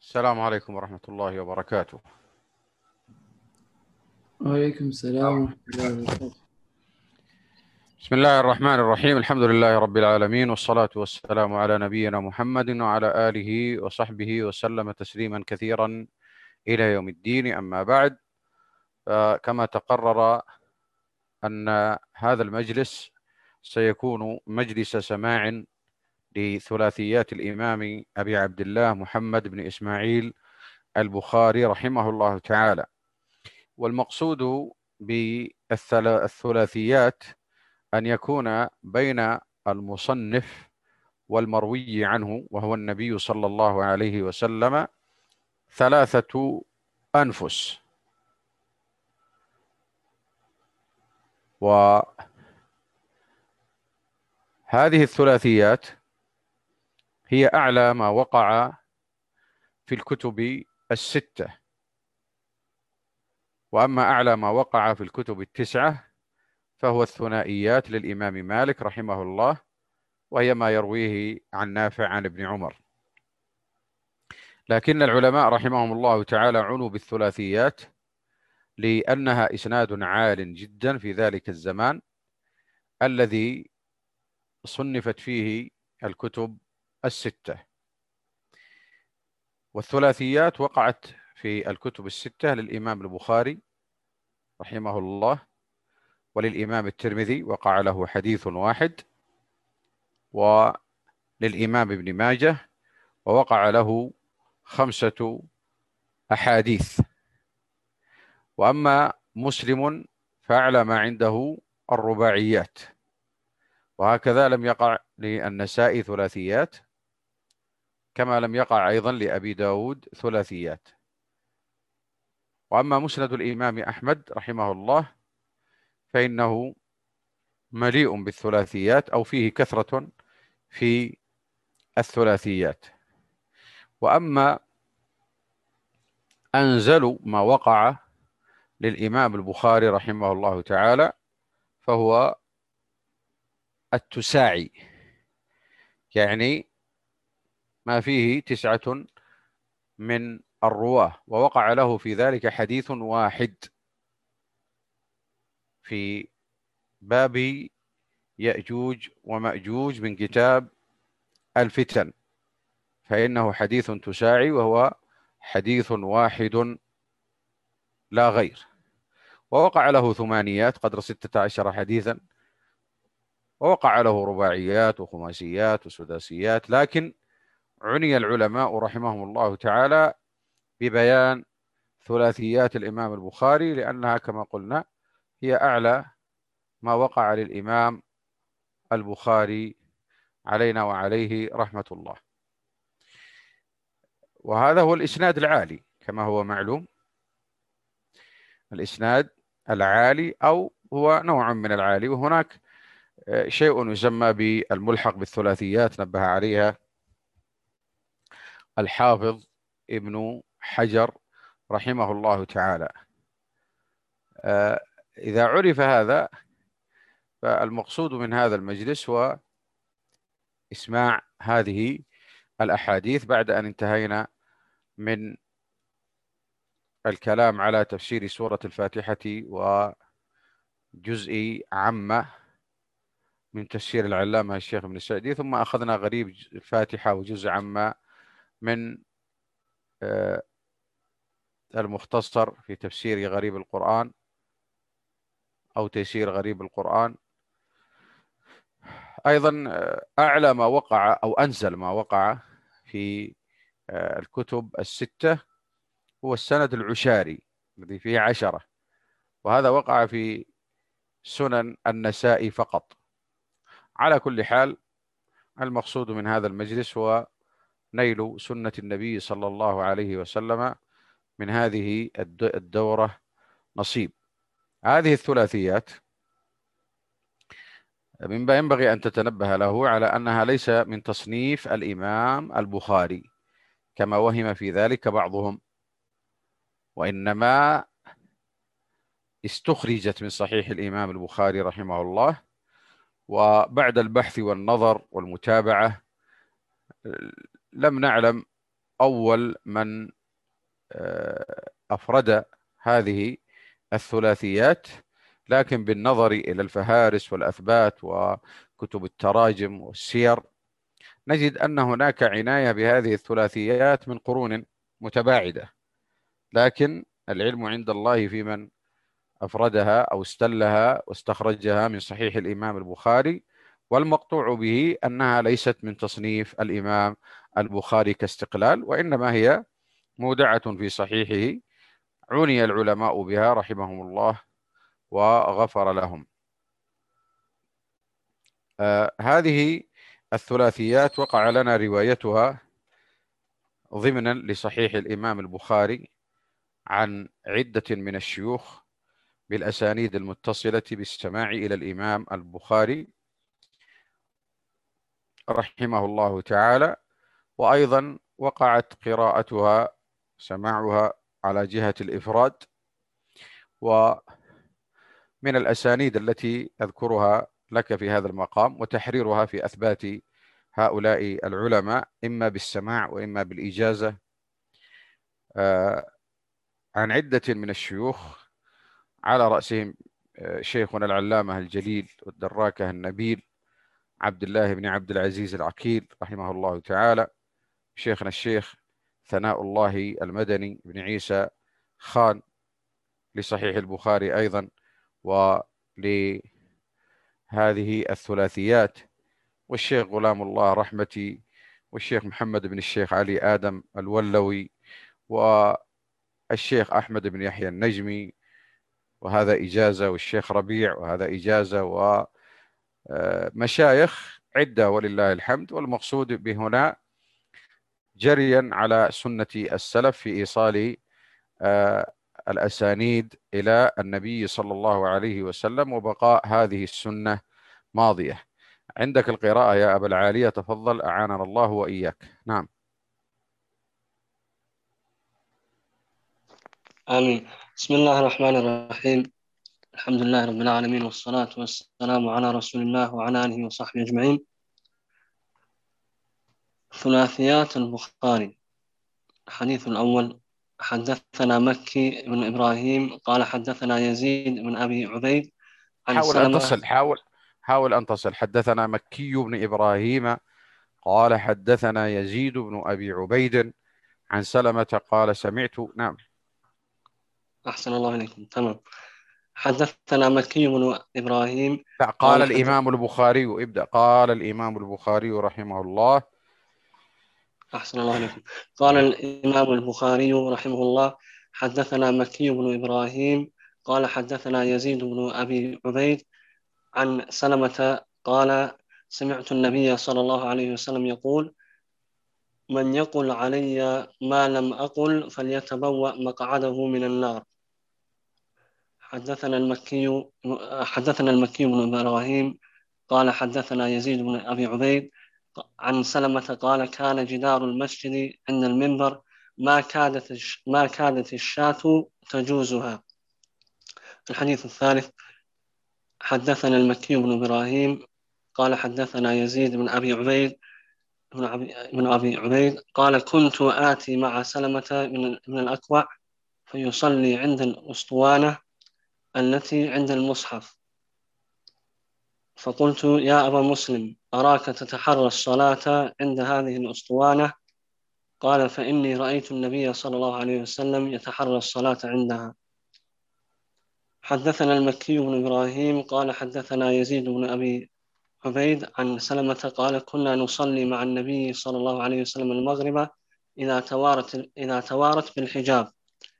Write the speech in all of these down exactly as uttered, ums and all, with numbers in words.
السلام عليكم ورحمة الله وبركاته. وعليكم السلام ورحمة الله وبركاته. بسم الله الرحمن الرحيم، الحمد لله رب العالمين، والصلاة والسلام على نبينا محمد وعلى آله وصحبه وسلم تسليما كثيرا إلى يوم الدين. أما بعد، فكما تقرر أن هذا المجلس سيكون مجلس سماع لثلاثيات الإمام أبي عبد الله محمد بن إسماعيل البخاري رحمه الله تعالى. والمقصود بالثلاثيات أن يكون بين المصنف والمروي عنه، وهو النبي صلى الله عليه وسلم، ثلاثة أنفس. وهذه الثلاثيات هي أعلى ما وقع في الكتب الستة، وأما أعلى ما وقع في الكتب التسعة فهو الثنائيات للإمام مالك رحمه الله، وهي ما يرويه عن نافع عن ابن عمر. لكن العلماء رحمهم الله تعالى عنوا بالثلاثيات لأنها إسناد عال جدا في ذلك الزمان الذي صنفت فيه الكتب الستة. والثلاثيات وقعت في الكتب الستة للإمام البخاري رحمه الله، وللإمام الترمذي وقع له حديث واحد، وللإمام ابن ماجه ووقع له خمسة أحاديث. وأما مسلم فأعلى ما عنده الرباعيات، وهكذا لم يقع للنسائي ثلاثيات، كما لم يقع أيضا لأبي داود ثلاثيات. وأما مسند الإمام أحمد رحمه الله فإنه مليء بالثلاثيات، أو فيه كثرة في الثلاثيات. وأما أنزل ما وقع للإمام البخاري رحمه الله تعالى فهو التساعي، يعني ما فيه تسعة من الرواه، ووقع له في ذلك حديث واحد في باب يأجوج ومأجوج من كتاب الفتن، فإنه حديث تساعي وهو حديث واحد لا غير. ووقع له ثمانيات قدر ستة عشر حديثا، ووقع له رباعيات وخماسيات وسداسيات، لكن عني العلماء رحمهم الله تعالى ببيان ثلاثيات الإمام البخاري، لأنها كما قلنا هي أعلى ما وقع للإمام البخاري علينا وعليه رحمة الله. وهذا هو الإسناد العالي كما هو معلوم، الإسناد العالي أو هو نوع من العالي. وهناك شيء يسمى بالملحق بالثلاثيات نبه عليها الحافظ ابن حجر رحمه الله تعالى. إذا عرف هذا فالمقصود من هذا المجلس هو إسماع هذه الأحاديث بعد أن انتهينا من الكلام على تفسير سورة الفاتحة وجزء عامة من تفسير العلامة الشيخ ابن السعدي، ثم أخذنا غريب الفاتحة وجزء عامة من المختصر في تفسير غريب القرآن أو تيسير غريب القرآن. أيضا أعلى ما وقع أو أنزل ما وقع في الكتب الستة هو السند العشاري الذي فيه عشرة، وهذا وقع في سنن النسائي فقط. على كل حال، المقصود من هذا المجلس هو نيل سنة النبي صلى الله عليه وسلم من هذه الدورة نصيب. هذه الثلاثيات مما ينبغي أن تتنبه له على أنها ليس من تصنيف الإمام البخاري كما وهم في ذلك بعضهم، وإنما استخرجت من صحيح الإمام البخاري رحمه الله، وبعد البحث والنظر والمتابعة لم نعلم أول من أفرد هذه الثلاثيات، لكن بالنظر إلى الفهارس والأثبات وكتب التراجم والسير نجد أن هناك عناية بهذه الثلاثيات من قرون متباعدة، لكن العلم عند الله في من أفردها أو استلها واستخرجها من صحيح الإمام البخاري، والمقطوع به أنها ليست من تصنيف الإمام البخاري كاستقلال، وإنما هي مودعة في صحيحه عني العلماء بها رحمهم الله وغفر لهم. آه هذه الثلاثيات وقع لنا روايتها ضمنا لصحيح الإمام البخاري عن عدة من الشيوخ بالأسانيد المتصلة بالسماع إلى الإمام البخاري رحمه الله تعالى، وأيضا وقعت قراءتها سماعها على جهة الإفراد. ومن الأسانيد التي أذكرها لك في هذا المقام وتحريرها في أثبات هؤلاء العلماء إما بالسماع وإما بالإجازة آه عن عدة من الشيوخ، على رأسهم آه شيخنا العلامة الجليل والدراكة النبيل عبد الله بن عبد العزيز العقيل رحمه الله تعالى، شيخنا الشيخ ثناء الله المدني بن عيسى خان لصحيح البخاري أيضا ولهذه الثلاثيات، والشيخ غلام الله رحمتي، والشيخ محمد بن الشيخ علي آدم الولوي، والشيخ أحمد بن يحيى النجمي وهذا إجازة، والشيخ ربيع وهذا إجازة، ومشايخ عدة ولله الحمد. والمقصود بهنا جريا على سنة السلف في إيصال الأسانيد إلى النبي صلى الله عليه وسلم، وبقاء هذه السنة ماضية. عندك القراءة يا أبا العالية، تفضل أعاننا الله وإياك. نعم. آمين. بسم الله الرحمن الرحيم. الحمد لله رب العالمين، والصلاة والسلام على رسول الله وعلى آله وصحبه أجمعين. ثلاثيات البخاري. الحديث الأول: حدثنا مكي بن إبراهيم قال حدثنا يزيد بن أبي عبيد عن حاول أن سلمة. تصل حاول حاول أن تصل. حدثنا مكي بن إبراهيم قال حدثنا يزيد بن أبي عبيد عن سلمة قال سمعت. نعم. أحسن الله إليكم. تمام. حدثنا مكي بن إبراهيم لا، قال قال الإمام البخاري. ابدأ. قال الإمام البخاري رحمه الله. أحسن الله إليكم. قال الإمام البخاري رحمه الله: حدثنا مكي بن إبراهيم قال حدثنا يزيد بن أبي عبيد عن سلمة قال: سمعت النبي صلى الله عليه وسلم يقول: من يقل علي ما لم أقل فليتبوأ مقعده من النار. حدثنا المكي حدثنا المكي بن إبراهيم قال حدثنا يزيد بن أبي عبيد عن سلمة قال: كان جدار المسجد عند المنبر ما كادت ما كادت الشاة تجوزها. الحديث الثالث: حدثنا المكي بن إبراهيم قال حدثنا يزيد بن أبي عبيد بن أبي, بن أبي عبيد قال: كنت آتي مع سلمة من, من الأكوع فيصلي عند الأسطوانة التي عند المصحف، فقلت: يا أبا مسلم، أراك تتحرى الصلاة عند هذه الأسطوانة. قال: فإني رأيت النبي صلى الله عليه وسلم يتحرى الصلاة عندها. حدثنا المكي بن إبراهيم قال حدثنا يزيد بن أبي عبيد عن سلمة قال: كنا نصلي مع النبي صلى الله عليه وسلم المغرب إذا توارت إذا توارت بالحجاب.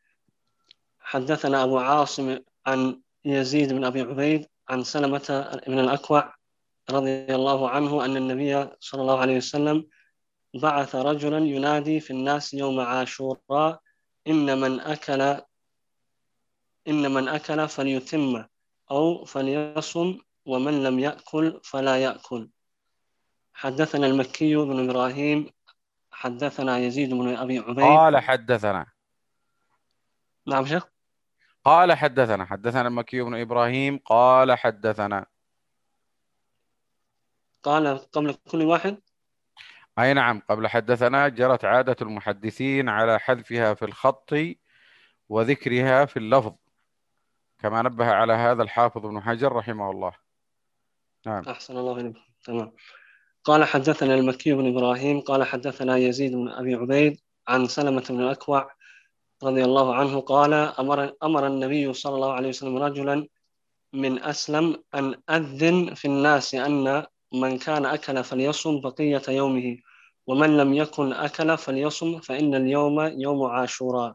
حدثنا أبو عاصم عن يزيد بن أبي عبيد عن سلمة بن الأكوع رضي الله عنه أن النبي صلى الله عليه وسلم بعث رجلا ينادي في الناس يوم عاشوراء: إن من أكل إن من أكل فليتم أو فليصم، ومن لم يأكل فلا يأكل. حدثنا المكي بن إبراهيم حدثنا يزيد بن أبي عبيد. قال حدثنا. نعم شيخ. قال حدثنا. حدثنا المكي بن إبراهيم قال حدثنا. قال قبل كل واحد. أي نعم، قبل حدثنا جرت عادة المحدثين على حذفها في الخط وذكرها في اللفظ، كما نبه على هذا الحافظ ابن حجر رحمه الله. نعم. أحسن الله إليكم. تمام. قال حدثنا المكي بن إبراهيم قال حدثنا يزيد بن أبي عبيد عن سلمة بن الأكوع رضي الله عنه قال أمر, أمر النبي صلى الله عليه وسلم رجلا من أسلم أن أذن في الناس أن من كان أكل فليصم بقية يومه، ومن لم يكن أكل فليصم، فإن اليوم يوم عاشوراء.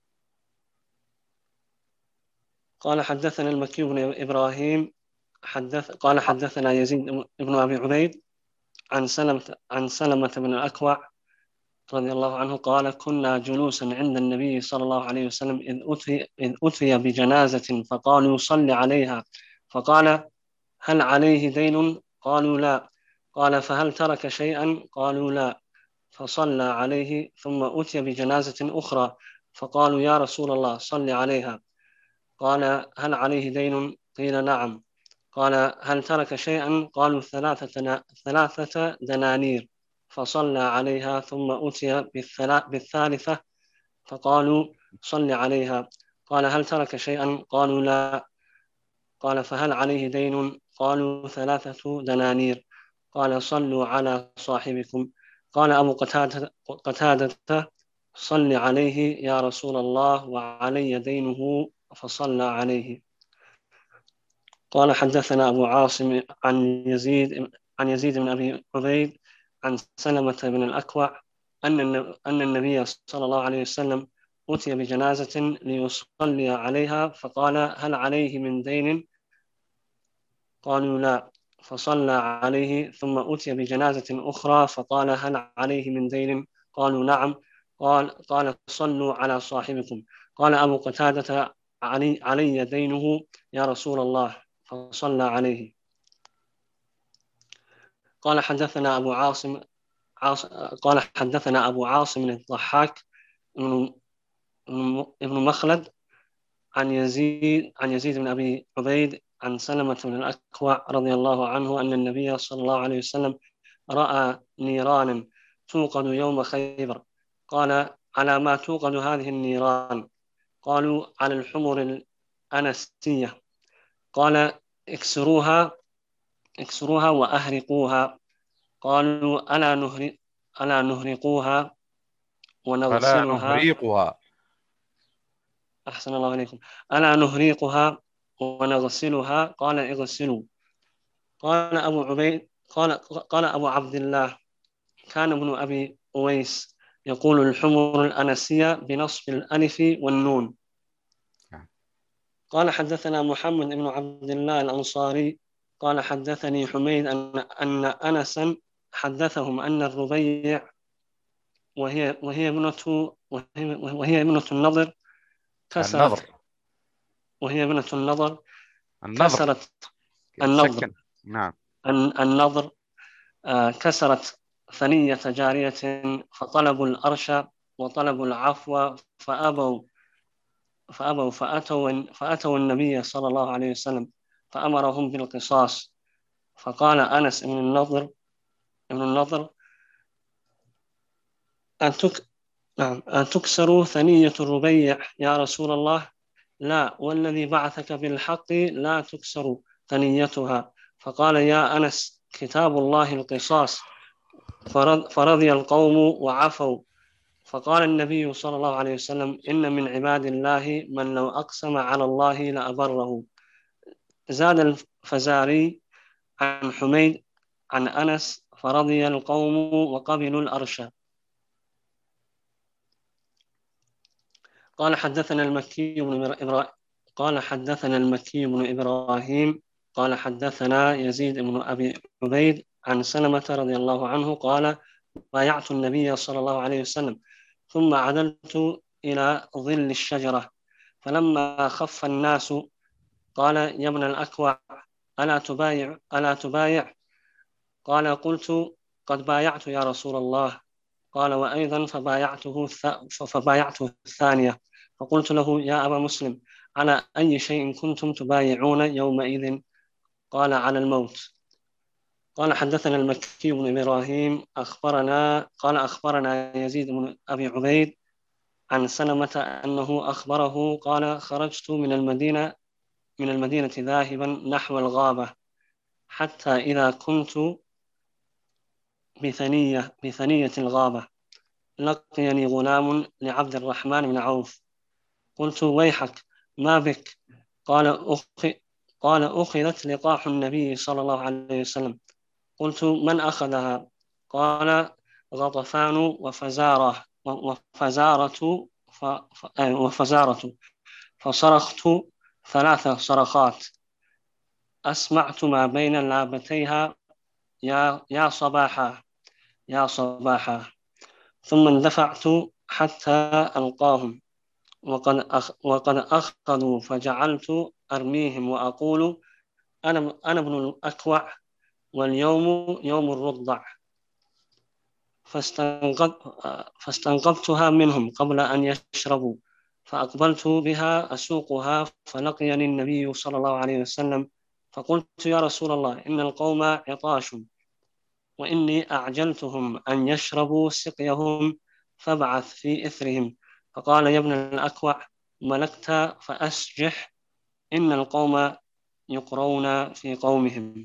قال حدثنا المكي بن إبراهيم حدث قال حدثنا يزيد بن أبي عبيد عن سلمة عن سلمة بن الأكوع رضي الله عنه قال كنا جلوسا عند النبي صلى الله عليه وسلم إذ أتي, إذ أتي بجنازة فقالوا صل عليها، فقال هل عليه دين؟ قالوا لا. قال فهل ترك شيئا؟ قالوا لا. فصلى عليه ثم أتي بجنازة أخرى فقالوا يا رسول الله صل عليها. قال هل عليه دين؟ قيل نعم. قال هل ترك شيئا؟ قالوا ثلاثة, ثلاثة دنانير. فصلى عليها ثم أتي بالثالثة فقالوا صل عليها. قال هل ترك شيئا؟ قالوا لا. قال فهل عليه دين؟ قالوا ثلاثة دنانير. قال صلوا على صاحبكم. قال أبو قتادة, قتادة صل عليه يا رسول الله وعلي دينه، فصلى عليه. قال حدثنا أبو عاصم عن يزيد عن يزيد بن أبي عبيد عن سلمة بن الأكوع أن أن النبي صلى الله عليه وسلم أتي بجنازة ليصلي عليها فقال هل عليه من دين؟ قالوا لا. فصلى عليه ثم أتي بجنازة أخرى فقال هل عليه من دين؟ قالوا نعم. قال قال صلوا على صاحبكم. قال أبو قتادة علي, علي دينه يا رسول الله، فصلى عليه. قال حدثنا أبو عاصم عاص قال حدثنا أبو عاصم الضحاك ابن مخلد عن يزيد عن يزيد بن أبي عبيد عن سلمة بن الأكوع رضي الله عنه أن النبي صلى الله عليه وسلم رأى نيرانا توقد يوم خيبر. قال على ما توقد هذه النيران؟ قالوا على الحمر الأنسية. قال اكسروها اكسروها وأهرقوها. قالوا ألا نهرق ألا نهرقوها فلا ونغسلها؟ نهريقها. أحسن الله عليكم. ألا نهريقها ونغسلها؟ قال اغسلوا. قال أبو عبيد قال قال أبو عبد الله كان ابن أبي أويس يقول الحمر الأنسية بنصب الألف والنون. قال حدثنا محمد بن عبد الله الأنصاري قال حدثني حميد أن أن أنسا حدثهم أن الربيع وهي وهي ابنة وهي, وهي ابنة النضر كسرت النظر وهي ابنة النضر النظر كسرت النضر سكن. نعم. النضر آه كسرت ثنية جارية فطلبوا الأرش وطلبوا العفو فأبوا فأبوا فأتوا فأتوا النبي صلى الله عليه وسلم فأمرهم بالقصاص. فقال أنس بن النضر ابن النضر أن تك نعم أن تكسروا ثنية الربيع يا رسول الله؟ لا، والذي بعثك بالحق لا تكسر ثنيتها. فقال يا أنس كتاب الله القصاص. فرضي القوم وعفوا. فقال النبي صلى الله عليه وسلم إن من عباد الله من لو أقسم على الله لأبره. زاد الفزاري عن حميد عن أنس فرضي القوم وقبلوا الأرش. قال حدثنا المكي بن إبراهيم قال حدثنا المكي بن إبراهيم قال حدثنا يزيد بن أبي عبيد عن سلمة رضي الله عنه قال بايعت النبي صلى الله عليه وسلم ثم عدلت إلى ظل الشجرة فلما خف الناس قال يا ابن الأكوع ألا تبايع ألا تبايع؟ قال قلت قد بايعت يا رسول الله. قال وأيضا فبايعته فبايعته الثانية. فقلت له يا أبا مسلم على أي شيء كنتم تبايعون يومئذ؟ قال على الموت. قال حدثنا المكي بن إبراهيم أخبرنا قال أخبرنا يزيد بن أبي عبيد عن سلمة أنه أخبره قال خرجت من المدينة من المدينة ذاهبا نحو الغابة حتى إذا كنت بثنية بثنية الغابة لقيني غلام لعبد الرحمن بن عوف. قلت ويحك ما بك؟ قال أخي قال أخذت لقاح النبي صلى الله عليه وسلم. قلت من أخذها؟ قال غطفان وفزارة وفزارة وفزارة فصرخت ثلاث صرخات أسمعت ما بين لابتيها يا يا صباحا يا صباحا، ثم اندفعت حتى ألقاهم وقد أخ وقد أخذوا فجعلت أرميهم وأقول أنا أنا ابن الأكوع واليوم يوم الرضع، فاستنقذ فاستنقذتها منهم قبل أن يشربوا، فأقبلت بها أسوقها فلقيني النبي صلى الله عليه وسلم، فقلت يا رسول الله إن القوم عطاش وإني أعجلتهم أن يشربوا سقيهم فابعث في إثرهم. فقال يا ابن الأكوع ملكت فأسجح إن القوم يقرون في قومهم.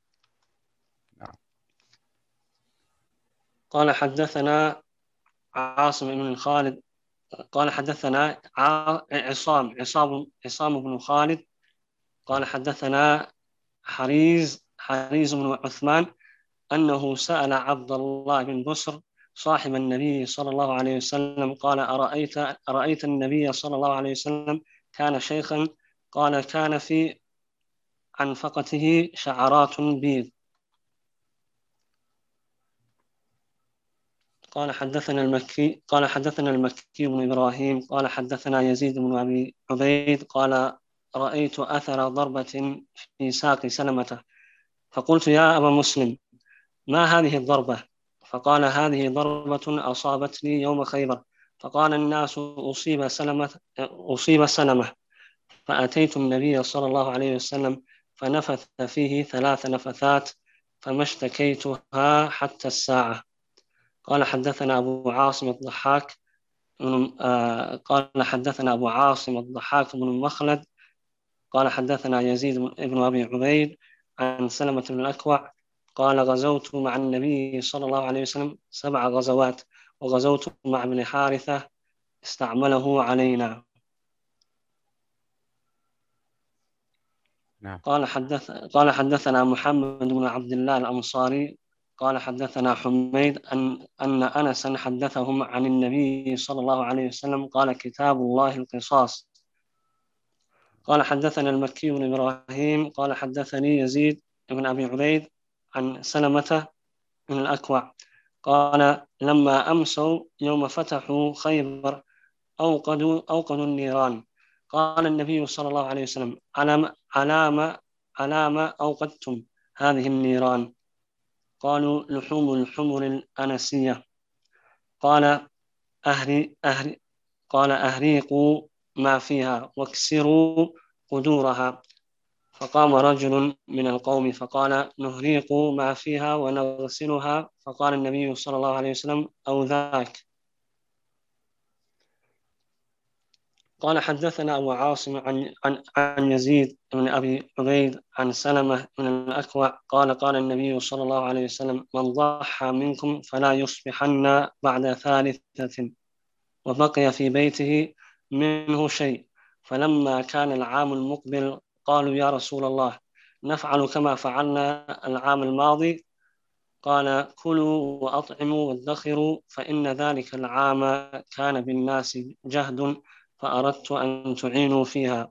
قال حدثنا عاصم بن خالد قال حدثنا عصام عصام عصام بن خالد قال حدثنا حريز حريز بن عثمان أنه سأل عبد الله بن بسر صاحب النبي صلى الله عليه وسلم قال أرأيت أرأيت النبي صلى الله عليه وسلم كان شيخا؟ قال كان في عنفقته شعرات بيض. قال حدثنا المكي قال حدثنا المكي بن إبراهيم قال حدثنا يزيد بن أبي عبيد قال رأيت أثر ضربة في ساق سلمة، فقلت يا أبا مسلم ما هذه الضربة؟ فقال هذه ضربة أصابتني يوم خيبر، فقال الناس أصيب سلمة أصيب سلمة، فأتيت النبي صلى الله عليه وسلم فنفث فيه ثلاث نفثات فما اشتكيتها حتى الساعة. قال حدثنا أبو عاصم الضحاك آه قال حدثنا أبو عاصم الضحاك بن مخلد قال حدثنا يزيد بن أبي عبيد عن سلمة بن الأكوع قال غزوت مع النبي صلى الله عليه وسلم سبع غزوات وغزوت مع ابن حارثة استعمله علينا. نعم. قال حدث قال حدثنا محمد بن عبد الله الأنصاري قال حدثنا حميد أن أن أنسا حدثهم عن النبي صلى الله عليه وسلم قال كتاب الله القصاص. قال حدثنا المكي بن إبراهيم قال حدثني يزيد بن أبي عبيد عن سلمة بن الأكوع قال لما أمسوا يوم فتحوا خيبر أوقدوا أوقدوا النيران، قال النبي صلى الله عليه وسلم على علام علام أوقدتم هذه النيران؟ قالوا لحوم الحمر الأنسية. قال أهري أهري قال أهريقوا ما فيها واكسروا قدورها. فقام رجل من القوم فقال نهريق ما فيها ونغسلها، فقال النبي صلى الله عليه وسلم أو ذاك. قال حدثنا أبو عاصم عن, عن, عن يزيد بن أبي عبيد عن سلمة بن الأكوع قال قال النبي صلى الله عليه وسلم من ضحى منكم فلا يصبحن بعد ثالثة وبقي في بيته منه شيء. فلما كان العام المقبل قالوا يا رسول الله نفعل كما فعلنا العام الماضي؟ قال كلوا وأطعموا وادخروا فإن ذلك العام كان بالناس جهد فأردت أن تعينوا فيها.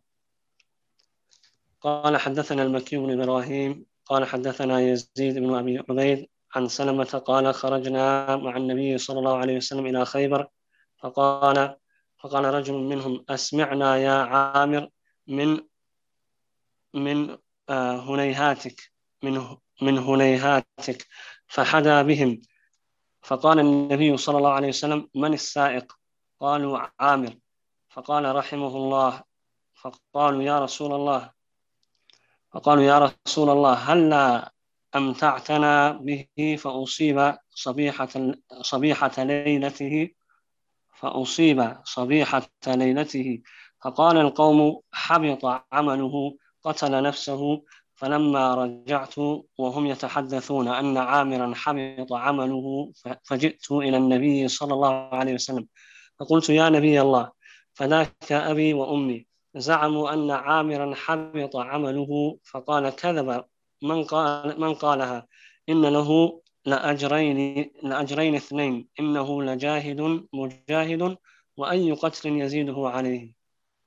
قال حدثنا المكي بن إبراهيم قال حدثنا يزيد بن أبي عبيد عن سلمة قال خرجنا مع النبي صلى الله عليه وسلم إلى خيبر، فقال فقال رجل منهم أسمعنا يا عامر من من آه هنيهاتك من من هنيهاتك، فحدا بهم. فقال النبي صلى الله عليه وسلم من السائق؟ قالوا عامر. فقال رحمه الله. فقالوا يا رسول الله فقالوا يا رسول الله هل لا أمتعتنا به فأصيب صبيحة صبيحة ليلته فأصيب صبيحة ليلته فقال القوم حبط عمله قتل نفسه. فلما رجعت وهم يتحدثون أن عامرا حبط عمله فجئت إلى النبي صلى الله عليه وسلم فقلت يا نبي الله فذاك أبي وأمي زعموا أن عامرا حبط عمله. فقال كذب من قال من قالها إن له لأجرين لأجرين اثنين إنه لجاهد مجاهد وأي قتل يزيده عليه.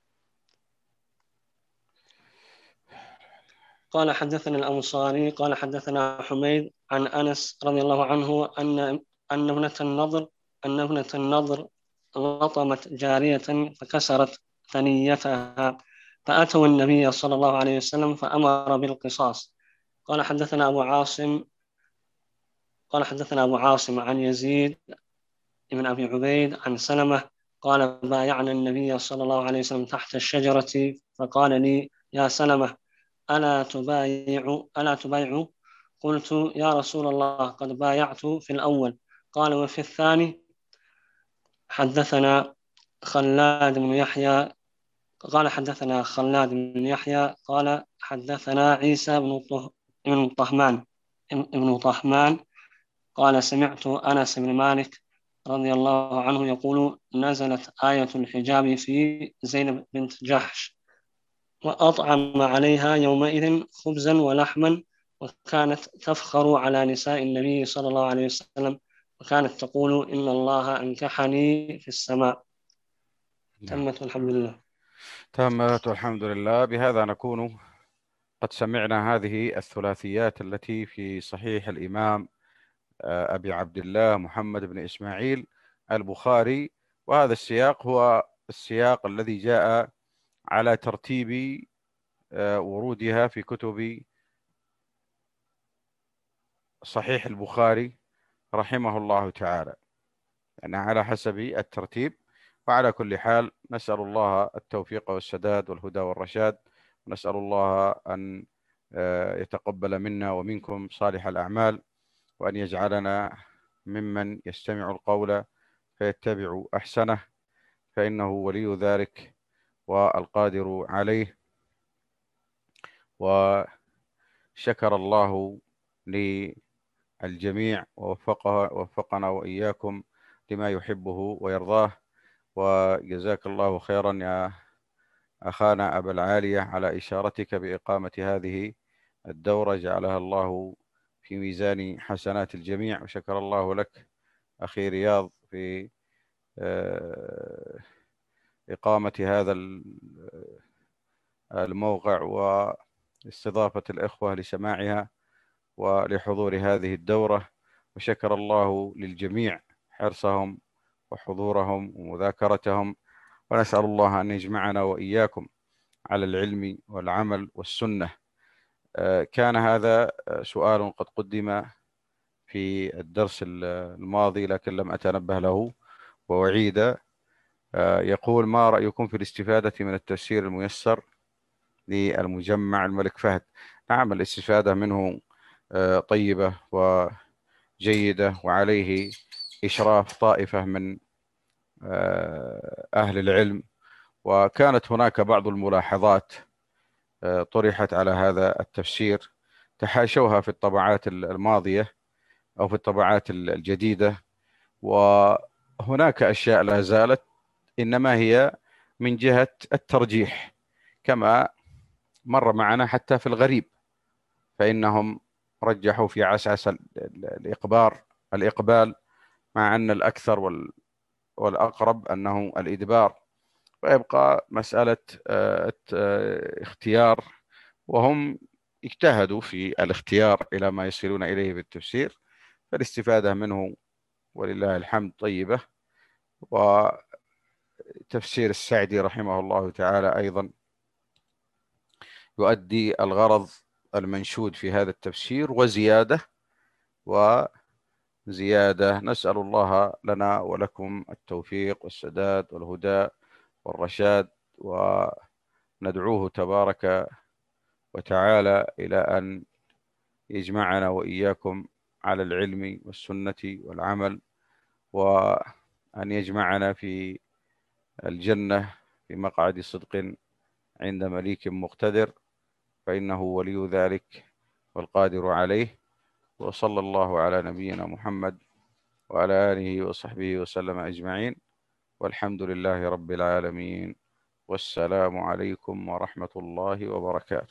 قال حدثنا الأنصاري قال حدثنا حميد عن أنس رضي الله عنه أن أن ابنة النضر أن ابنة النضر لطمت جارية فكسرت ثنيتها فأتوا النبي صلى الله عليه وسلم فأمر بالقصاص. قال حدثنا أبو عاصم قال حدثنا أبو عاصم عن يزيد بن أبي عبيد عن سلمة قال بايعنا النبي صلى الله عليه وسلم تحت الشجرة فقال لي يا سلمة ألا تبايع ألا تبايع قلت يا رسول الله قد بايعت في الأول. قال وفي الثاني. حدثنا خلاد بن يحيى قال حدثنا خلاد بن يحيى قال حدثنا عيسى بن طه- بن طهمان ابن طهمان قال سمعت أنس بن مالك رضي الله عنه يقول نزلت آية الحجاب في زينب بنت جحش وأطعم عليها يومئذ خبزا ولحما وكانت تفخر على نساء النبي صلى الله عليه وسلم وكانت تقول إن الله أنكحني في السماء. تمت والحمد لله. تمت والحمد لله. بهذا نكون قد سمعنا هذه الثلاثيات التي في صحيح الإمام أبي عبد الله محمد بن إسماعيل البخاري، وهذا السياق هو السياق الذي جاء على ترتيب ورودها في كتب صحيح البخاري رحمه الله تعالى، يعني على حسب الترتيب. وعلى كل حال نسأل الله التوفيق والسداد والهدى والرشاد، ونسأل الله أن يتقبل منا ومنكم صالح الأعمال، وأن يجعلنا ممن يستمع القول فيتبع أحسنه، فإنه ولي ذلك والقادر عليه. وشكر الله للجميع ووفقه ووفقنا وإياكم لما يحبه ويرضاه. وجزاك الله خيرا يا أخانا أبا العالية على إشارتك بإقامة هذه الدورة، جعلها الله في ميزان حسنات الجميع. وشكر الله لك أخي رياض في إقامة هذا الموقع واستضافة الإخوة لسماعها ولحضور هذه الدورة. وشكر الله للجميع حرصهم وحضورهم ومذاكرتهم، ونسأل الله أن يجمعنا وإياكم على العلم والعمل والسنة. كان هذا سؤال قد قدم في الدرس الماضي لكن لم أتنبه له وأعيد. يقول ما رأيكم في الاستفادة من التفسير الميسر للمجمع الملك فهد؟ نعم، الاستفادة منه طيبة وجيدة، وعليه إشراف طائفة من أهل العلم. وكانت هناك بعض الملاحظات طرحت على هذا التفسير تحاشوها في الطبعات الماضية أو في الطبعات الجديدة، وهناك أشياء لا زالت، إنما هي من جهة الترجيح كما مر معنا حتى في الغريب، فإنهم رجحوا في عسعس الإقبار الإقبال، مع أن الأكثر والأقرب أنه الإدبار، ويبقى مسألة اختيار، وهم اجتهدوا في الاختيار إلى ما يصلون إليه بالتفسير، فالاستفادة منه ولله الحمد طيبة. وتفسير السعدي رحمه الله تعالى أيضا يؤدي الغرض المنشود في هذا التفسير وزيادة وزيادة. نسأل الله لنا ولكم التوفيق والسداد والهدى والرشاد، وندعوه تبارك وتعالى إلى أن يجمعنا وإياكم على العلم والسنة والعمل، وأن يجمعنا في الجنة في مقعد صدق عند مليك مقتدر، فإنه ولي ذلك والقادر عليه. وصلى الله على نبينا محمد وعلى آله وصحبه وسلم أجمعين، والحمد لله رب العالمين، والسلام عليكم ورحمة الله وبركاته.